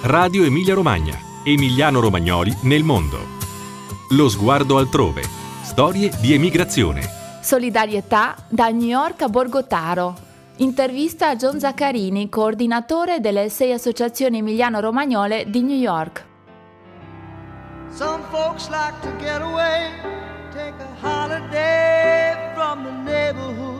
Radio Emilia Romagna. Emiliano-romagnoli nel mondo. Lo sguardo altrove. Storie di emigrazione. Solidarietà da New York a Borgotaro. Intervista a John Zaccarini, coordinatore delle 6 associazioni emiliano-romagnole di New York. Some folks like to get away, take a holiday from the neighborhood.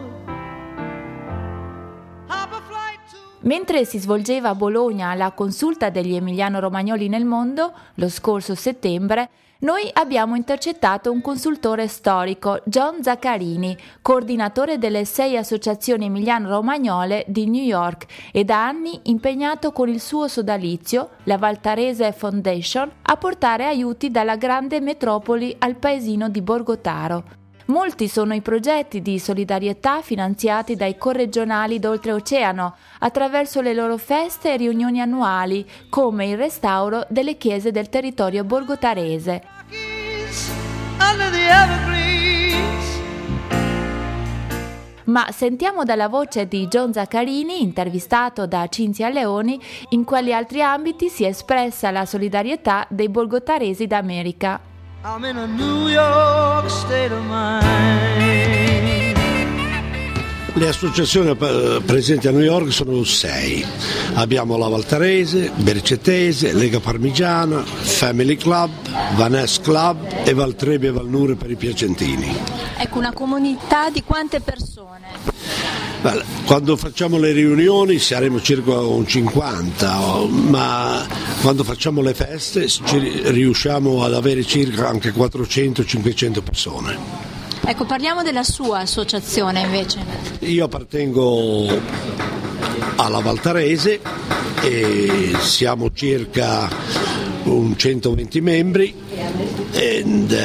Hop a flight to... Mentre si svolgeva a Bologna la consulta degli emiliano-romagnoli nel mondo, lo scorso settembre, noi abbiamo intercettato un consultore storico, John Zaccarini, coordinatore delle 6 associazioni emiliano-romagnole di New York e da anni impegnato con il suo sodalizio, la Valtarese Foundation, a portare aiuti dalla grande metropoli al paesino di Borgotaro. Molti sono i progetti di solidarietà finanziati dai corregionali d'oltreoceano attraverso le loro feste e riunioni annuali, come il restauro delle chiese del territorio borgotarese. Ma sentiamo dalla voce di John Zaccarini, intervistato da Cinzia Leoni, in quali altri ambiti si è espressa la solidarietà dei borgotaresi d'America. I'm in a New York state of mind. Le associazioni presenti a New York sono 6. Abbiamo la Valtarese, Bercetese, Lega Parmigiana, Family Club, Vaness Club e Valtrebbia e Valnure per i piacentini. Ecco, una comunità di quante persone? Quando facciamo le riunioni saremo circa un 50, ma quando facciamo le feste riusciamo ad avere circa anche 400-500 persone. Ecco, parliamo della sua associazione invece. Io appartengo alla Valtarese e siamo circa un 120 membri e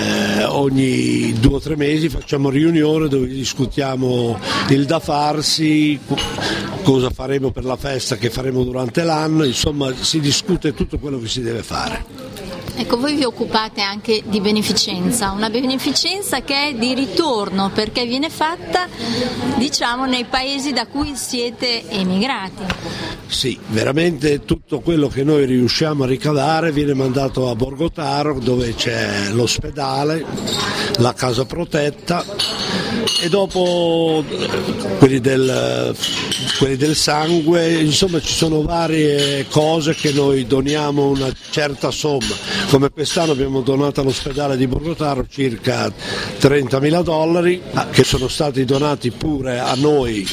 ogni 2 o 3 mesi facciamo riunione dove discutiamo il da farsi, cosa faremo per la festa che faremo durante l'anno, insomma si discute tutto quello che si deve fare. Ecco, voi vi occupate anche di beneficenza, una beneficenza che è di ritorno perché viene fatta, diciamo, nei paesi da cui siete emigrati. Sì, veramente tutto quello che noi riusciamo a ricavare viene mandato a Borgotaro, dove c'è l'ospedale, la casa protetta e dopo quelli del sangue, insomma ci sono varie cose che noi doniamo una certa somma. Come quest'anno abbiamo donato all'ospedale di Borgotaro circa $30.000 che sono stati donati pure a noi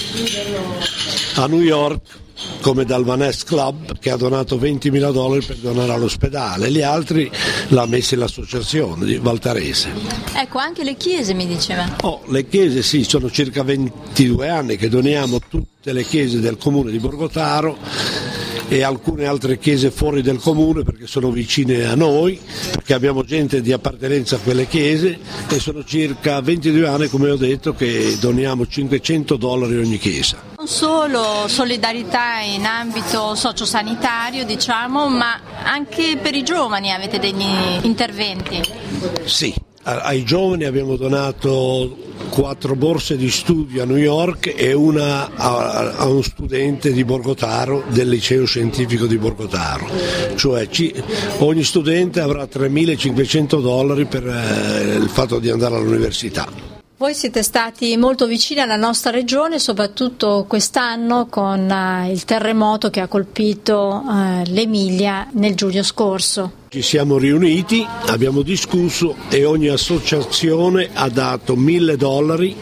a New York, come dal Vaness Club che ha donato $20.000 per donare all'ospedale, gli altri l'ha messi l'associazione di Valtarese. Ecco, anche le chiese mi diceva. Le chiese sì, sono circa 22 anni che doniamo tutte le chiese del comune di Borgotaro e alcune altre chiese fuori del comune perché sono vicine a noi, perché abbiamo gente di appartenenza a quelle chiese e sono circa 22 anni, come ho detto, che doniamo $500 ogni chiesa. Non solo solidarietà in ambito sociosanitario, diciamo, ma anche per i giovani avete degli interventi. Sì, ai giovani abbiamo donato 4 borse di studio a New York e una a un studente di Borgotaro del liceo scientifico di Borgotaro, cioè ogni studente avrà $3.500 per il fatto di andare all'università. Voi siete stati molto vicini alla nostra regione, soprattutto quest'anno con il terremoto che ha colpito l'Emilia nel giugno scorso. Ci siamo riuniti, abbiamo discusso e ogni associazione ha dato $1.000,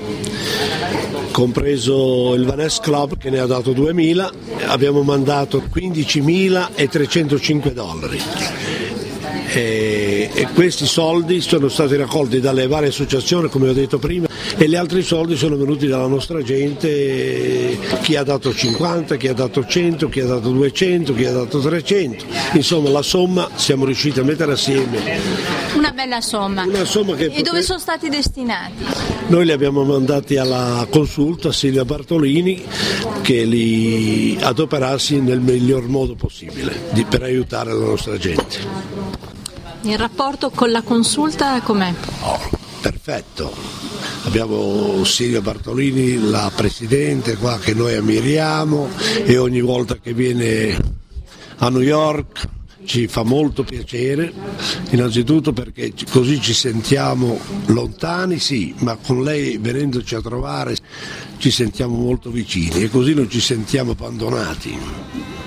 compreso il Vaness Club che ne ha dato $2.000, abbiamo mandato $15.305. E questi soldi sono stati raccolti dalle varie associazioni, come ho detto prima, e gli altri soldi sono venuti dalla nostra gente, chi ha dato 50, chi ha dato 100, chi ha dato 200, chi ha dato 300, insomma la somma siamo riusciti a mettere assieme. Una bella somma. E dove sono stati destinati? Noi li abbiamo mandati alla consulta Silvia Bartolini che li adoperassi nel miglior modo possibile per aiutare la nostra gente. Il rapporto con la consulta com'è? Perfetto, abbiamo Silvia Bartolini, la presidente qua che noi ammiriamo e ogni volta che viene a New York ci fa molto piacere, innanzitutto perché così ci sentiamo lontani, sì, ma con lei venendoci a trovare ci sentiamo molto vicini e così non ci sentiamo abbandonati.